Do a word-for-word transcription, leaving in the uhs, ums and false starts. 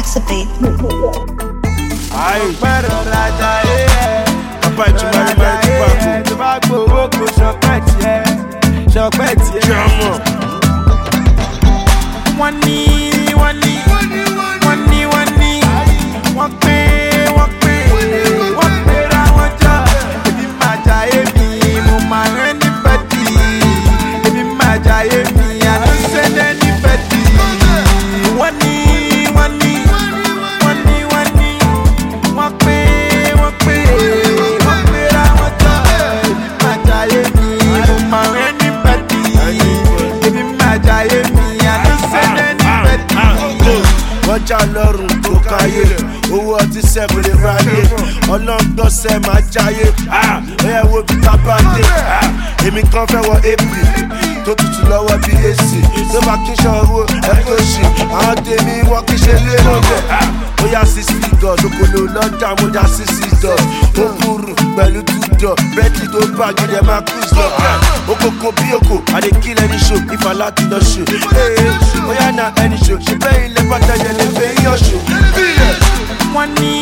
Activate. Aye, better raja eh. Papa chuma chuma to back go go shopet yeah. Shopet yeah. One knee, one knee, one knee, one knee. One pay, one pay, one pay ra one ja. Ebi maja emi, mo ma anybody. Ebi maja emi, I don't send anybody. One knee, one knee, one knee, one knee. One pay, one pay, one pay ra one ja. Ebi maja emi, mo ma anybody. Ebi maja emi, I don't send anybody. Wọ́n já lọ́rùn tó káyé, owó ọtí sẹ́mu lè ráyé, ọlọ́ngbọ́n sẹ́ máa jáyé, ẹ wo bí tábà dé, èmi kan fẹ́ wọ april, tó tutù lọ́wọ́ bí èsì, tó bá kí ṣọ́rọ́ ẹ̀kọ́ ṣì, àwọn tèmi wọ́n kí ṣe lé lọ́gbẹ̀, ó yá six figures, okòlò lọ́jà mo dá six figures, ó kúrú pẹ̀lú two door, bẹ́ẹ̀kì tó bàjẹ́ dẹ̀ máa cruise lọ, okòkò bí okò, àdé kill any show, if I like it, no show, ó yá na any show, ṣe bẹ́ẹ̀ ilé pátá yẹn lè fẹ́ yọ̀ show. One knee.